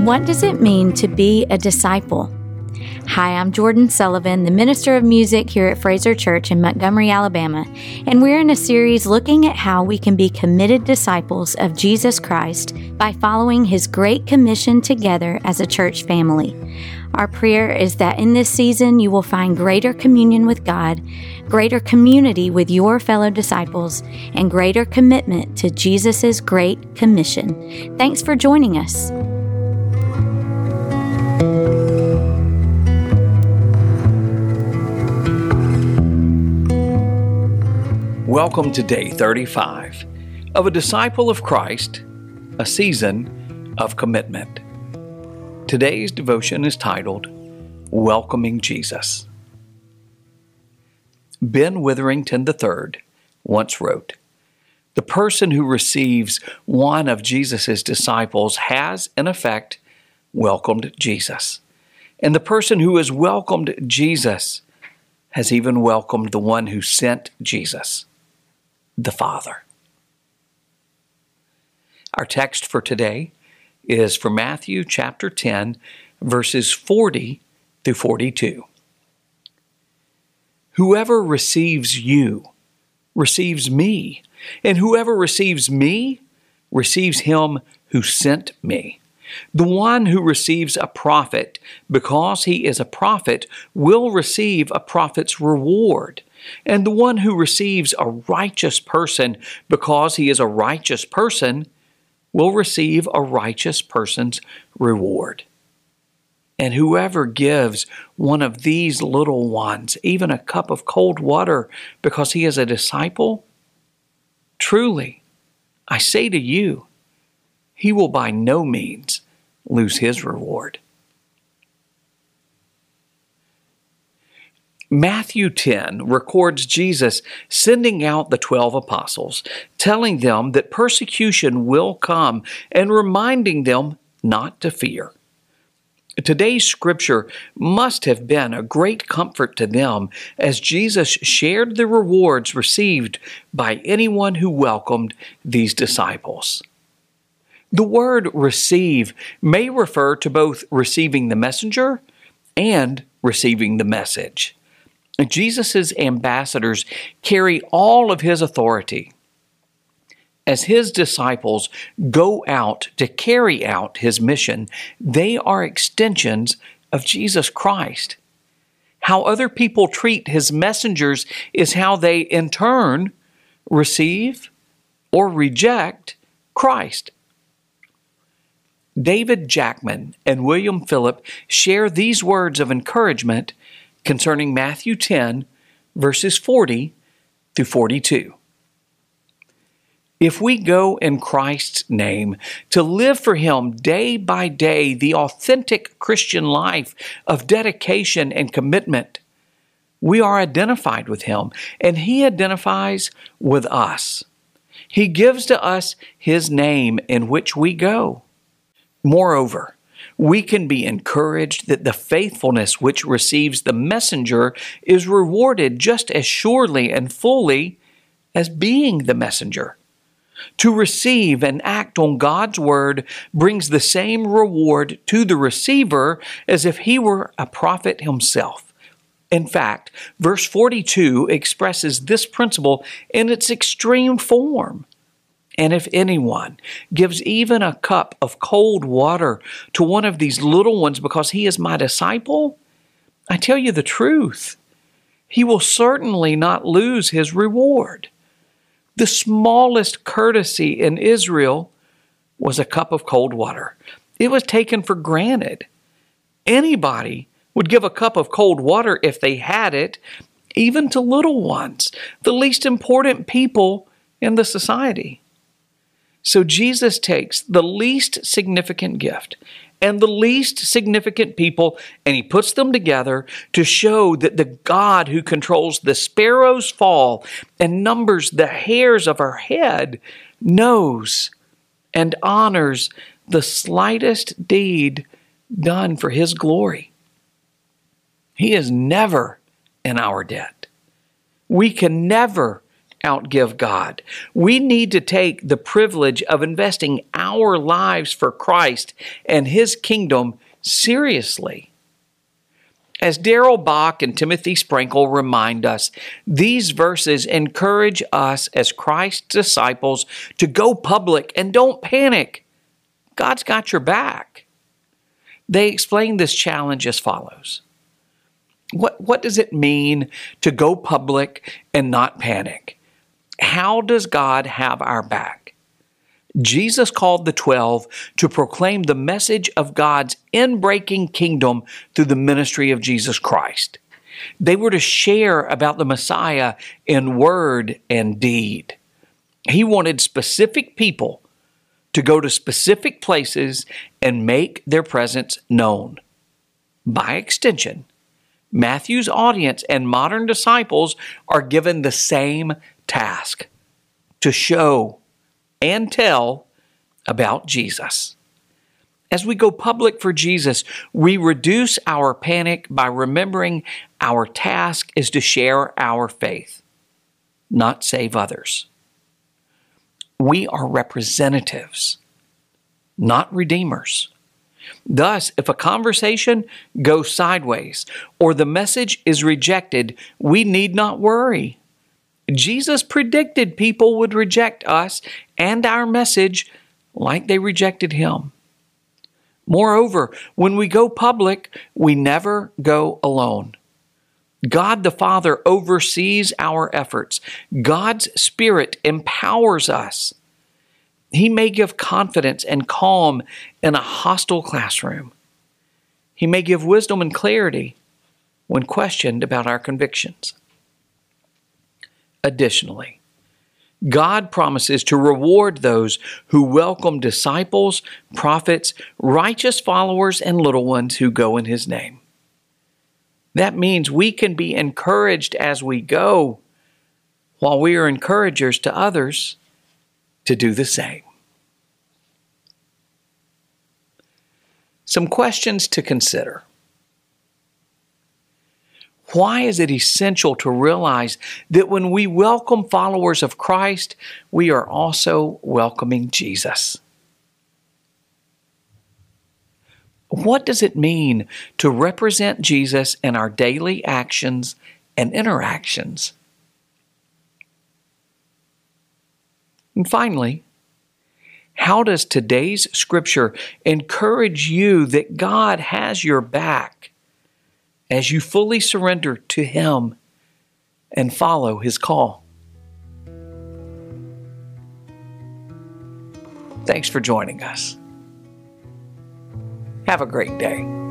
What does it mean to be a disciple? Hi, I'm Jordan Sullivan, the Minister of Music here at Fraser Church in Montgomery, Alabama, and we're in a series looking at how we can be committed disciples of Jesus Christ by following His Great Commission together as a church family. Our prayer is that in this season you will find greater communion with God, greater community with your fellow disciples, and greater commitment to Jesus' Great Commission. Thanks for joining us. Welcome to day 35 of A Disciple of Christ, a season of commitment. Today's devotion is titled, Welcoming Jesus. Ben Witherington III once wrote, "The person who receives one of Jesus' disciples has, in effect, welcomed Jesus. And the person who has welcomed Jesus has even welcomed the one who sent Jesus, the Father." Our text for today is from Matthew chapter 10, verses 40 through 42. "Whoever receives you receives me, and whoever receives me receives him who sent me. The one who receives a prophet because he is a prophet will receive a prophet's reward. And the one who receives a righteous person because he is a righteous person will receive a righteous person's reward. And whoever gives one of these little ones even a cup of cold water because he is a disciple, truly, I say to you, he will by no means lose his reward." Matthew 10 records Jesus sending out the 12 apostles, telling them that persecution will come and reminding them not to fear. Today's scripture must have been a great comfort to them as Jesus shared the rewards received by anyone who welcomed these disciples. The word receive may refer to both receiving the messenger and receiving the message. Jesus' ambassadors carry all of His authority. As His disciples go out to carry out His mission, they are extensions of Jesus Christ. How other people treat His messengers is how they, in turn, receive or reject Christ. David Jackman and William Phillip share these words of encouragement concerning Matthew 10, verses 40 through 42. If we go in Christ's name to live for Him day by day the authentic Christian life of dedication and commitment, we are identified with Him, and He identifies with us. He gives to us His name in which we go. Moreover, we can be encouraged that the faithfulness which receives the messenger is rewarded just as surely and fully as being the messenger. To receive and act on God's word brings the same reward to the receiver as if he were a prophet himself. In fact, verse 42 expresses this principle in its extreme form. And if anyone gives even a cup of cold water to one of these little ones because he is my disciple, I tell you the truth, he will certainly not lose his reward. The smallest courtesy in Israel was a cup of cold water. It was taken for granted. Anybody would give a cup of cold water if they had it, even to little ones, the least important people in the society. So Jesus takes the least significant gift and the least significant people, and He puts them together to show that the God who controls the sparrow's fall and numbers the hairs of our head knows and honors the slightest deed done for His glory. He is never in our debt. We can never outgive God. We need to take the privilege of investing our lives for Christ and His kingdom seriously. As Darrell Bock and Timothy Sprinkle remind us, these verses encourage us as Christ's disciples to go public and don't panic. God's got your back. They explain this challenge as follows. What does it mean to go public and not panic? How does God have our back? Jesus called the 12 to proclaim the message of God's inbreaking kingdom through the ministry of Jesus Christ. They were to share about the Messiah in word and deed. He wanted specific people to go to specific places and make their presence known. By extension, Matthew's audience and modern disciples are given the same task: to show and tell about Jesus. As we go public for Jesus, we reduce our panic by remembering our task is to share our faith, not save others. We are representatives, not redeemers. Thus, if a conversation goes sideways or the message is rejected, we need not worry. Jesus predicted people would reject us and our message like they rejected Him. Moreover, when we go public, we never go alone. God the Father oversees our efforts. God's Spirit empowers us. He may give confidence and calm in a hostile classroom. He may give wisdom and clarity when questioned about our convictions. Additionally, God promises to reward those who welcome disciples, prophets, righteous followers, and little ones who go in His name. That means we can be encouraged as we go, while we are encouragers to others to do the same. Some questions to consider. Why is it essential to realize that when we welcome followers of Christ, we are also welcoming Jesus? What does it mean to represent Jesus in our daily actions and interactions? And finally, how does today's scripture encourage you that God has your back as you fully surrender to Him and follow His call? Thanks for joining us. Have a great day.